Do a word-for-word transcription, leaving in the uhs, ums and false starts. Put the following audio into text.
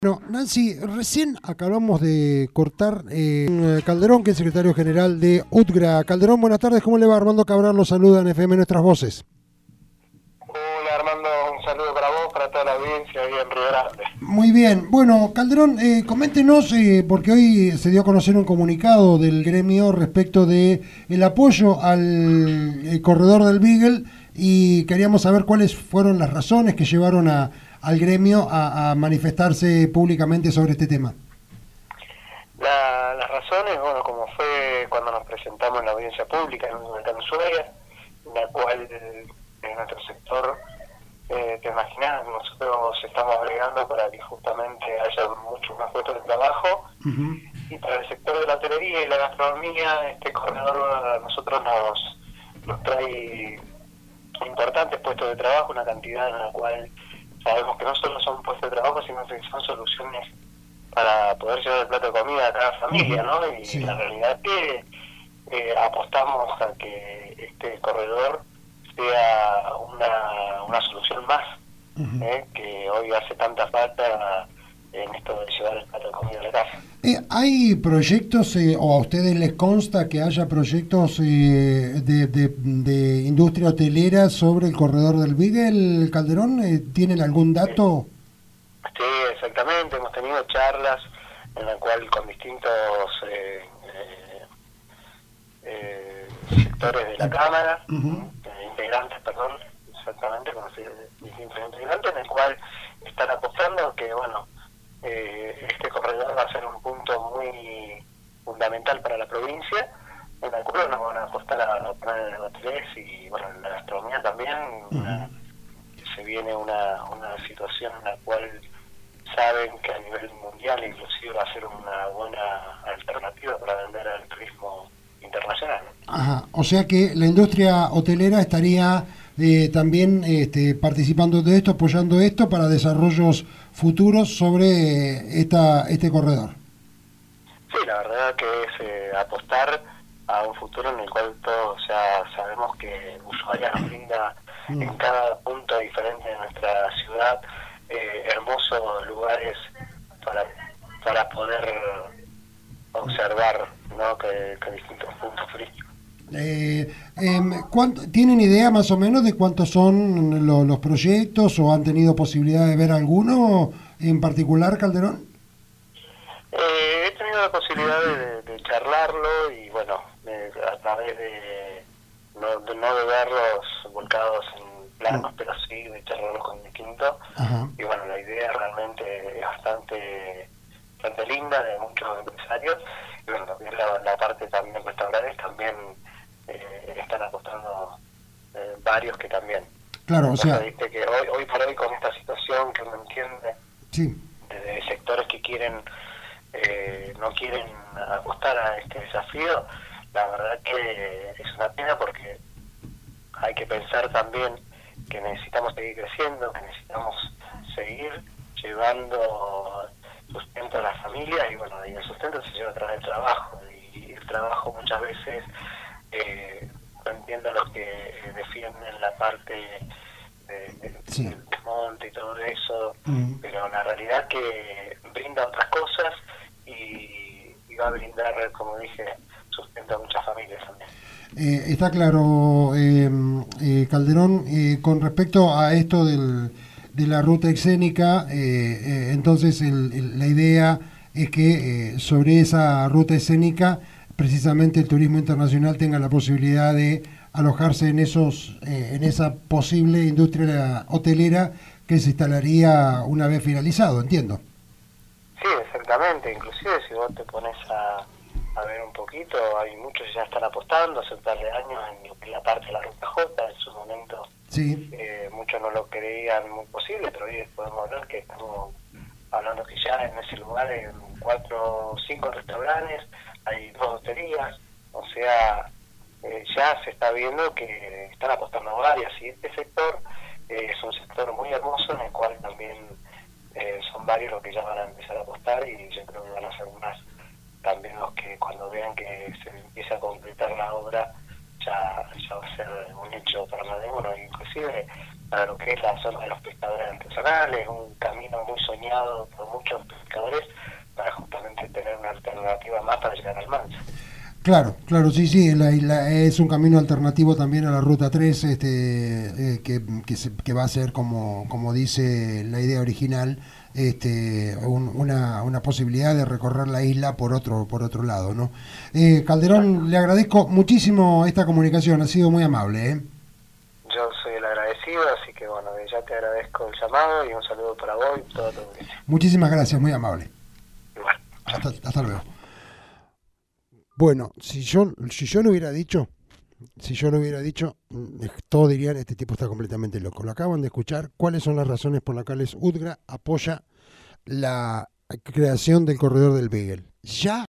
Bueno, Nancy, recién acabamos de cortar eh, Calderón, que es secretario general de UTGRA. Calderón, buenas tardes, ¿cómo le va? Armando Cabral lo saluda en F M Nuestras Voces. Hola Armando, un saludo para vos, para toda la audiencia ahí en Río Grande. Muy bien, bueno, Calderón, eh, coméntenos, eh, porque hoy se dio a conocer un comunicado del gremio respecto de el apoyo al eh, corredor del Beagle, y queríamos saber cuáles fueron las razones que llevaron a, al gremio a, a manifestarse públicamente sobre este tema. La, las razones, bueno, como fue cuando nos presentamos en la audiencia pública en Volcán Ushuaia, en la cual en nuestro sector, eh, te imaginas, nosotros estamos bregando para que justamente haya muchos más puestos de trabajo. Uh-huh. Y para el sector de la hotelería y la gastronomía, este corredor a nosotros nos, nos trae importantes puestos de trabajo, una cantidad en la cual sabemos que no solo son puestos de trabajo, sino que son soluciones para poder llevar el plato de comida a cada familia, ¿no? Y sí, la realidad es que eh, apostamos a que este corredor sea una, una solución más, uh-huh. ¿eh? que hoy hace tanta falta en esto de llevar el plato de comida a la casa. Eh, ¿Hay proyectos, eh, o a ustedes les consta que haya proyectos eh, de, de, de industria hotelera sobre el corredor del Beagle, Calderón? Eh, ¿Tienen algún dato? Sí, exactamente. Hemos tenido charlas en la cual con distintos eh, eh, eh, sectores de la Cámara, uh-huh. eh, integrantes, perdón, exactamente, con distintos integrantes, en el cual están apostando que, bueno, Eh, este corredor va a ser un punto muy fundamental para la provincia, en el cual nos van a apostar a los planes de hoteles y bueno, en la gastronomía también. Uh-huh. una, se viene una, una situación en la cual saben que a nivel mundial inclusive va a ser una buena alternativa para vender al turismo internacional. Ajá, o sea que la industria hotelera estaría eh, también este, participando de esto, apoyando esto para desarrollos futuros sobre esta este corredor. Sí, la verdad que es eh, apostar a un futuro en el cual todos ya sabemos que Ushuaia nos brinda mm. en cada punto diferente de nuestra ciudad eh, hermosos lugares para para poder observar, ¿no? que, que distintos puntos turísticos. Eh, eh, ¿Tienen idea más o menos de cuántos son lo, los proyectos o han tenido posibilidad de ver alguno en particular, Calderón? Eh, he tenido la posibilidad de, de charlarlo y bueno, de, a través de no, de no de verlos volcados en planos, no. pero sí de charlarlos con distintos. Y bueno, la idea realmente es bastante, bastante linda de muchos empresarios. Y bueno, la, la parte también restaurantes también eh, están apostando eh, varios que también. Claro, o sea, viste que hoy, hoy por hoy con esta situación que uno entiende, sí, de sectores que quieren eh, no quieren apostar a este desafío, la verdad que es una pena porque hay que pensar también que necesitamos seguir creciendo, que necesitamos seguir llevando sustento a la familia y bueno, y el sustento se lleva a través del trabajo y el trabajo muchas veces eh, no entiendo a los que defienden la parte de, de, sí. del monte y todo eso, mm. pero la realidad es que brinda otras cosas y, y va a brindar, como dije, sustento a muchas familias también. Eh, está claro, eh, eh, Calderón, eh, con respecto a esto del, de la ruta escénica, eh, eh, entonces el, el, la idea es que eh, sobre esa ruta escénica precisamente el turismo internacional tenga la posibilidad de alojarse en esos eh, en esa posible industria hotelera que se instalaría una vez finalizado, entiendo. Sí, exactamente, inclusive si vos te pones a, a ver un poquito, hay muchos que ya están apostando hace un par de años en la parte de la Ruta J, en su momento sí. eh, muchos no lo creían muy posible, pero hoy podemos hablar que estamos hablando que ya en ese lugar hay cuatro o cinco restaurantes, hay dos hoterías, o sea, eh, ya se está viendo que están apostando a varias, y este sector eh, es un sector muy hermoso en el cual también eh, son varios los que ya van a empezar a apostar y yo creo que van a ser más también los que cuando vean que se empieza a completar la obra ya, ya va a ser un hecho para más de uno. Inclusive para lo que es la zona de los pescadores artesanales, un camino muy soñado por muchos pescadores para justamente tener una alternativa más para llegar al Mancha. Claro, claro, sí, sí, la, la, es un camino alternativo también a la Ruta tres, este, eh, que, que, se, que va a ser, como, como dice la idea original, este, un, una, una posibilidad de recorrer la isla por otro, por otro lado, ¿no? Eh, Calderón, le agradezco muchísimo esta comunicación, ha sido muy amable, ¿eh? Yo soy el agradecido, así que bueno, ya te agradezco el llamado y un saludo para vos y todo tu audiencia. Muchísimas gracias, muy amable. Igual. Hasta, hasta luego. Bueno, si yo, si yo lo hubiera dicho, si yo lo hubiera dicho, todos dirían, este tipo está completamente loco. Lo acaban de escuchar. ¿Cuáles son las razones por las cuales UTGRA apoya la creación del corredor del Beagle? Ya